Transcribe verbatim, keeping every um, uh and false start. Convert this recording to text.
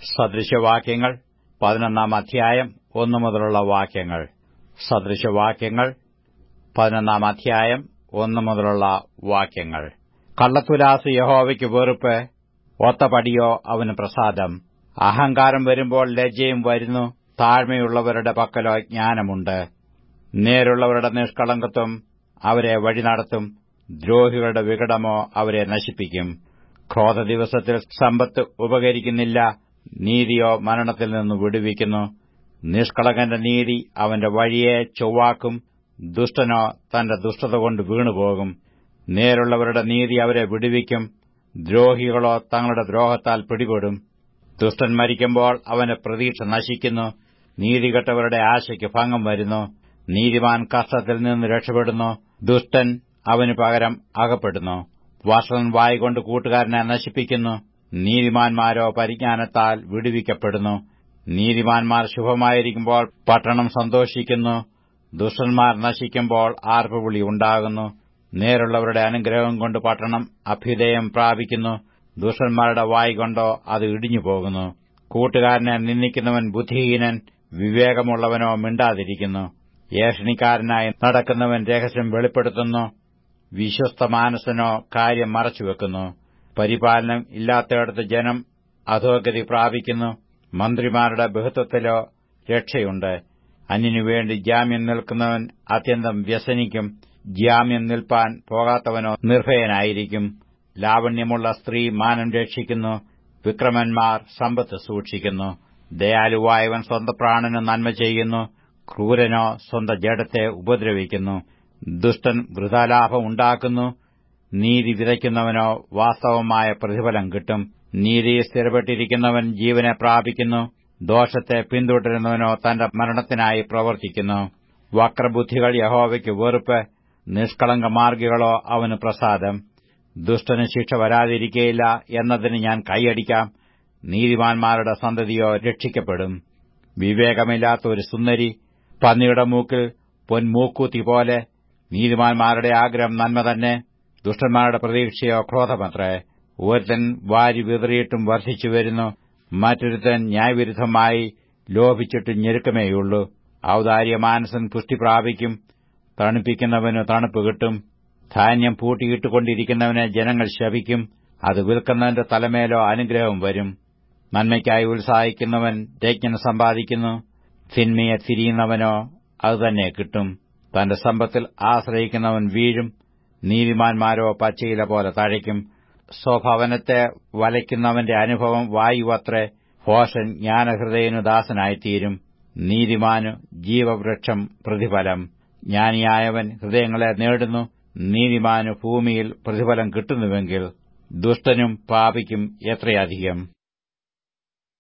സദൃശവാക്യങ്ങൾ പതിനൊന്നാം അധ്യായം ഒന്നു മുതലുള്ള വാക്യങ്ങൾ. സദൃശവാക്യങ്ങൾ പതിനൊന്നാം അധ്യായം ഒന്നു മുതലുള്ള വാക്യങ്ങൾ. കള്ളത്തുലാസ് യഹോവയ്ക്ക് വെറുപ്പ്, ഒത്തപടിയോ അവന് പ്രസാദം. അഹങ്കാരം വരുമ്പോൾ ലജ്ജയും വരുന്നു, താഴ്മയുള്ളവരുടെ പക്കലോ ജ്ഞാനമുണ്ട്. നേരുള്ളവരുടെ നിഷ്കളങ്കത്വം അവരെ വഴിനടത്തും, ദ്രോഹികളുടെ വികടമോ അവരെ നശിപ്പിക്കും. ക്രോധദിവസത്തിൽ സമ്പത്ത് ഉപകരിക്കുന്നില്ല, നീതിയോ മരണത്തിൽ നിന്ന് വിടുവിക്കുന്നു. നിഷ്കളങ്കന്റെ നീതി അവന്റെ വഴിയെ ചൊവ്വാക്കും, ദുഷ്ടനോ തന്റെ ദുഷ്ടത കൊണ്ട് വീണുപോകും. നേരുള്ളവരുടെ നീതി അവരെ വിടുവിക്കും, ദ്രോഹികളോ തങ്ങളുടെ ദ്രോഹത്താൽ പിടിപെടും. ദുഷ്ടൻ മരിക്കുമ്പോൾ അവന്റെ പ്രതീക്ഷ നശിക്കുന്നു, നീതികെട്ടവരുടെ ആശയ്ക്ക് ഭംഗം വരുന്നു. നീതിമാൻ കഷ്ടത്തിൽ നിന്ന് രക്ഷപ്പെടുന്നു, ദുഷ്ടൻ അവന് പകരം അകപ്പെടുന്നു. വഷളൻ വായ്കൊണ്ട് കൂട്ടുകാരനെ നശിപ്പിക്കുന്നു, നീതിമാന്മാരോ പരിജ്ഞാനത്താൽ വിടുവിക്കപ്പെടുന്നു. നീതിമാന്മാർ ശുഭമായിരിക്കുമ്പോൾ പട്ടണം സന്തോഷിക്കുന്നു, ദുഷ്ടന്മാർ നശിക്കുമ്പോൾ ആർപ്പുവിളി ഉണ്ടാകുന്നു. നേരുള്ളവരുടെ അനുഗ്രഹം കൊണ്ട് പട്ടണം അഭ്യുദയം പ്രാപിക്കുന്നു, ദുഷ്ടന്മാരുടെ വായ്കൊണ്ടോ അത് ഇടിഞ്ഞുപോകുന്നു. കൂട്ടുകാരനെ നിന്ദിക്കുന്നവൻ ബുദ്ധിഹീനൻ, വിവേകമുള്ളവനോ മിണ്ടാതിരിക്കുന്നു. ഏഷണിക്കാരനായി നടക്കുന്നവൻ രഹസ്യം വെളിപ്പെടുത്തുന്നു, വിശ്വസ്തമാനസനോ കാര്യം മറച്ചുവെക്കുന്നു. പരിപാലനം ഇല്ലാത്തയിടത്ത് ജനം അധോഗതി പ്രാപിക്കുന്നു, മന്ത്രിമാരുടെ ബഹുത്വത്തിലോ രക്ഷയുണ്ട്. അന്യനുവേണ്ടി ജാമ്യം നിൽക്കുന്നവൻ അത്യന്തം വ്യസനിക്കും, ജാമ്യം നിൽപ്പാൻ പോകാത്തവനോ നിർഭയനായിരിക്കും. ലാവണ്യമുള്ള സ്ത്രീ മാനം രക്ഷിക്കുന്നു, വിക്രമന്മാർ സമ്പത്ത് സൂക്ഷിക്കുന്നു. ദയാലുവായവൻ സ്വന്തം പ്രാണന് നന്മ ചെയ്യുന്നു, ക്രൂരനോ സ്വന്തം ജഡത്തെ ഉപദ്രവിക്കുന്നു. ദുഷ്ടൻ വൃഥാലാഭം ഉണ്ടാക്കുന്നു, നീതി വിതയ്ക്കുന്നവനോ വാസ്തവമായ പ്രതിഫലം കിട്ടും. നീതി സ്ഥിരപ്പെട്ടിരിക്കുന്നവൻ ജീവനെ പ്രാപിക്കുന്നു, ദോഷത്തെ പിന്തുടരുന്നവനോ തന്റെ മരണത്തിനായി പ്രവർത്തിക്കുന്നു. വക്രബുദ്ധികൾ യഹോവയ്ക്ക് വെറുപ്പ്, നിഷ്കളങ്കമാർഗികളോ അവന് പ്രസാദം. ദുഷ്ടന് ശിക്ഷ വരാതിരിക്കയില്ല എന്നതിന് ഞാൻ കൈയടിക്കാം, നീതിമാന്മാരുടെ സന്തതിയോ രക്ഷിക്കപ്പെടും. വിവേകമില്ലാത്ത ഒരു സുന്ദരി പന്നിയുടെ മൂക്കിൽ പൊന്മൂക്കൂത്തി പോലെ. നീതിമാന്മാരുടെ ആഗ്രഹം നന്മ തന്നെ, ദുഷ്ടന്മാരുടെ പ്രതീക്ഷയോ ക്രോധമത്രേ. ഒരുത്തൻ വാരി വിതറിയിട്ടും വർദ്ധിച്ചു വരുന്നു, മറ്റൊരുത്തൻ ന്യായവിരുദ്ധമായി ലോഭിച്ചിട്ടും ഞെരുക്കമേയുള്ളൂ. ഔദാര്യമാനസൻ പുഷ്ടി പ്രാപിക്കും, തണുപ്പിക്കുന്നവനു തണുപ്പ് കിട്ടും. ധാന്യം പൂട്ടിയിട്ടുകൊണ്ടിരിക്കുന്നവനെ ജനങ്ങൾ ശപിക്കും, അത് വിൽക്കുന്നവന്റെ തലമേലോ അനുഗ്രഹം വരും. നന്മയ്ക്കായി ഉത്സാഹിക്കുന്നവൻ രജ്ഞന സമ്പാദിക്കുന്നു, തിന്മയെ തിരിയുന്നവനോ അതുതന്നെ കിട്ടും. തന്റെ സമ്പത്തിൽ ആശ്രയിക്കുന്നവൻ വീഴും, നീതിമാന്മാരോ പച്ചയില പോലെ തഴയ്ക്കും. സ്വഭവനത്തെ വലയ്ക്കുന്നവന്റെ അനുഭവം വായുവത്രേ, ഭോഷൻ ജ്ഞാനഹൃദയനു ദാസനായിത്തീരും. നീതിമാനു ജീവവൃക്ഷം പ്രതിഫലം. ജ്ഞാനിയായവൻ ഹൃദയങ്ങളെ നേടുന്നു, നീതിമാനു ഭൂമിയിൽ പ്രതിഫലം കിട്ടുന്നുവെങ്കിൽ ദുഷ്ടനും പാപിക്കും എത്രയധികം.